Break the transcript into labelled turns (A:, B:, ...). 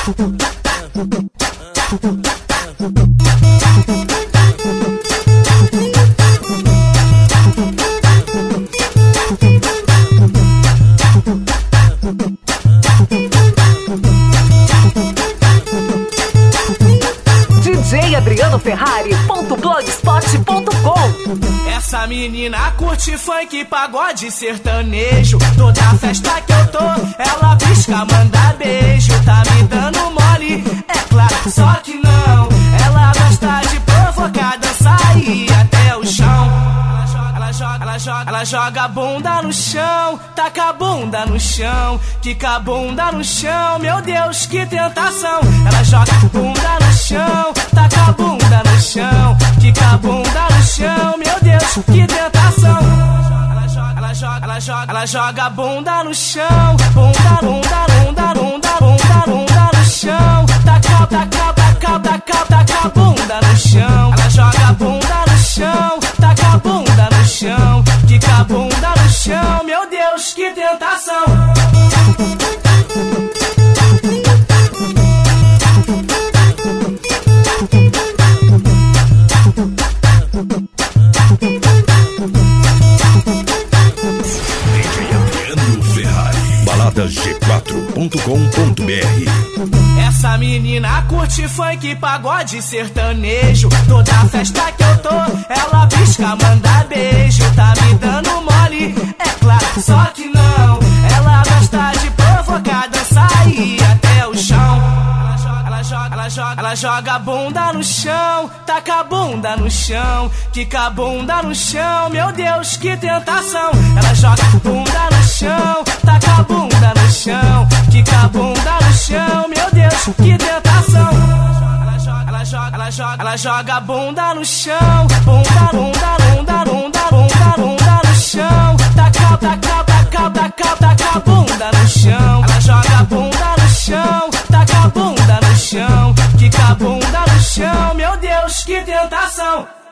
A: DJAdrianoFerrari.blogspot.com.
B: Essa menina curte funk, pagode, sertanejo. Toda festa que eu tô, ela pisca, manda beijo. Tá me dando mole, é claro, só que não. Ela gosta de provocar, dançar e ir até o chão. Ela joga a bunda no chão, taca a bunda no chão, quica a bunda no chão, meu Deus, que tentação. Ela joga a bunda no chão, taca a bunda no chão, quica a bunda no chão, meu Deus, que tentação. Ela joga a bunda no chão, bunda no chão, taca a bunda no chão. Ela joga a bunda no chão, taca a bunda no chão, quica a bunda no chão, meu Deus, que tentação.
C: Baladasg4.com.br.
B: Essa menina curte funk, pagode, sertanejo. Toda festa que eu tô, ela pisca, manda beijo. Tá me dando mole, é claro, só que não. Ela gosta de provocar, dançar e ir até o chão. Ela joga a bunda no chão, taca a bunda no chão, quica a bunda no chão, meu Deus, que tentação. Ela joga a bunda no chão, taca a bunda no chão, quica a bunda no chão, meu Deus, que tentação. Ela joga a bunda no chão, bunda no chão, taca a bunda no chão. Ela joga a bunda no chão, taca a bunda no chão, quica a bunda no chão, meu Deus, que tentação.